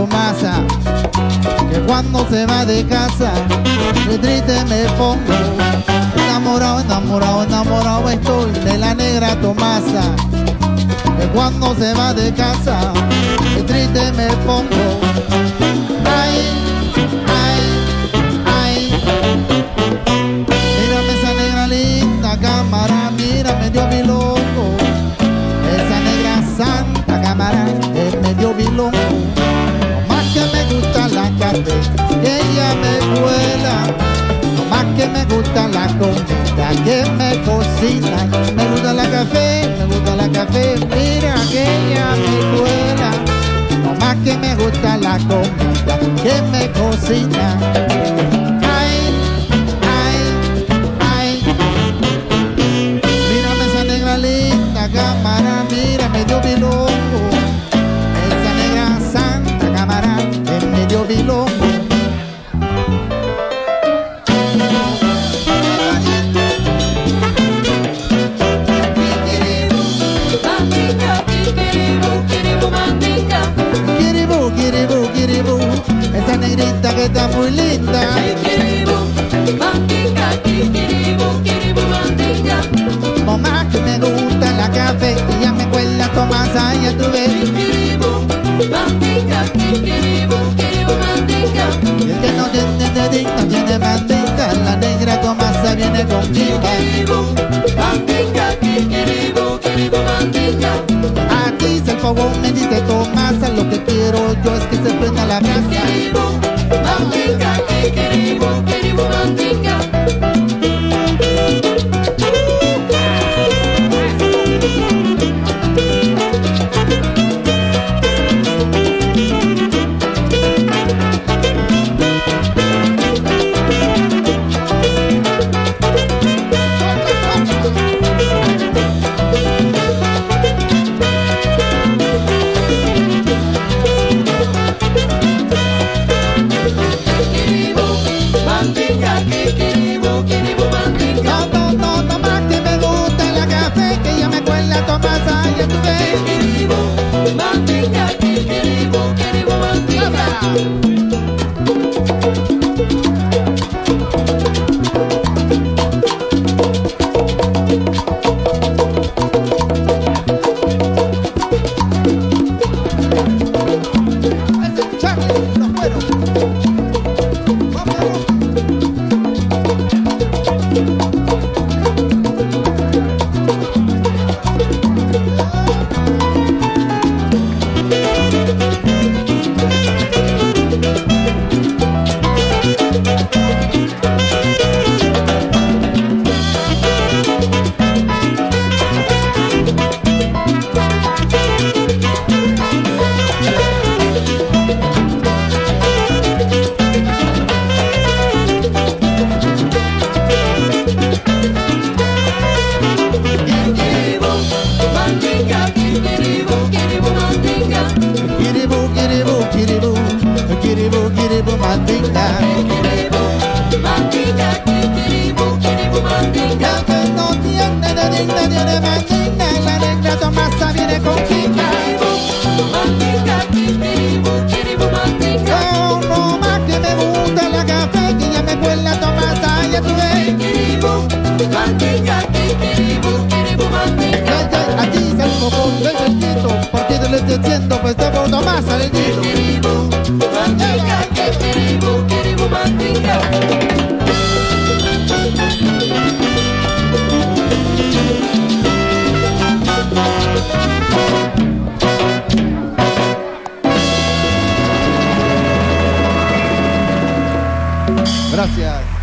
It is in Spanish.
Tomasa, que cuando se va de casa, muy triste me pongo. Enamorado, enamorado, enamorado estoy de la negra Tomasa, que cuando se va de casa, muy triste me pongo. Ay, ay, ay. Mírame esa negra linda cámara, mírame dio mi loco. Esa negra santa cámara, me dio mi loco. No más que me gusta la carne, que ella me vuela. No más que me gusta la comida, que me cocina. Me gusta la café, me gusta la café, mira que ella me vuela. No más que me gusta la comida, que me cocina. Ay, ay, ay. Mírame esa negra linda cámara, mira me dio mi loco. Esa negra santa cámara, me dio mi loco. Esa negrita que está muy linda. Mamá que me gusta la café, y ya me cuela Tomasa, ya tú ves. Y el que no tiene dedito tiene mandinga, la negra Tomasa viene contigo. Aquí se el fogón, me dice Tomasa, lo que quiero yo es que se prenda la brasa. Porque te lo estoy diciendo, pues te pongo más al grito. Gracias.